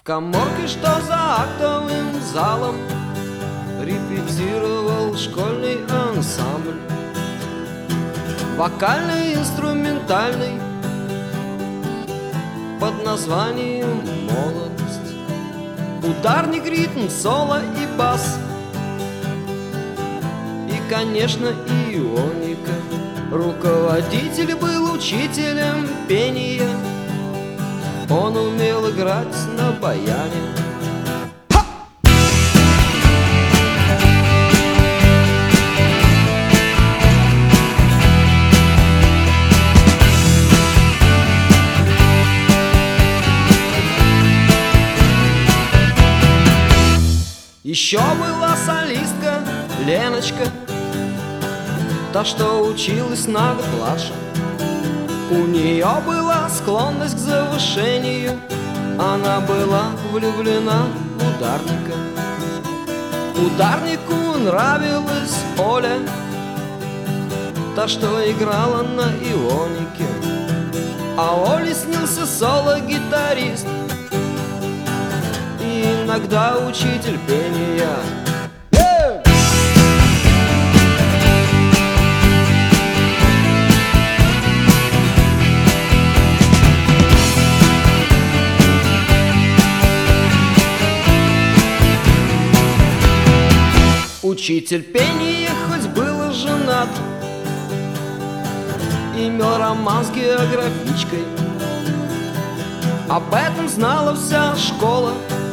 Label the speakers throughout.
Speaker 1: каморке, что за актовым залом репетировал школьный ансамбль, вокальный, инструментальный, под названием «Молодость». Ударник, ритм, соло и бас, и, конечно, ионика. Руководитель был учителем пения, он умел играть на баяне. Еще была солистка Леночка, та, что училась на год младше. У нее была склонность к завышению, она была влюблена в ударника. Ударнику нравилась Оля, та, что играла на ионике. А Оле снился соло-гитарист и иногда учитель пения. Учитель пения хоть был женат, имел роман с географичкой. Об этом знала вся школа,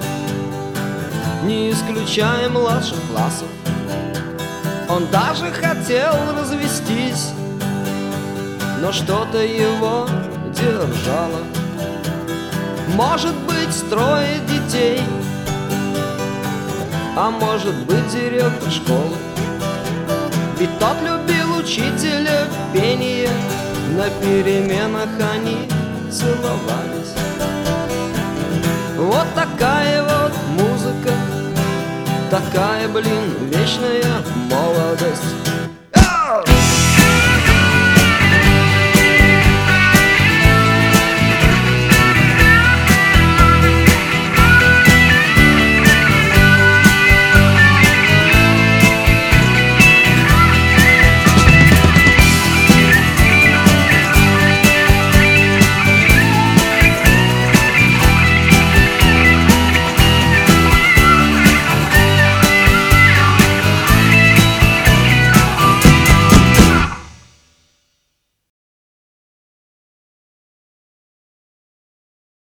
Speaker 1: не исключая младших классов. Он даже хотел развестись, но что-то его держало. Может быть, строить детей, а может быть, директор школы. Ведь тот любил учителя пения, на переменах они целовались. Вот такая вот музыка, такая, блин, вечная молодость.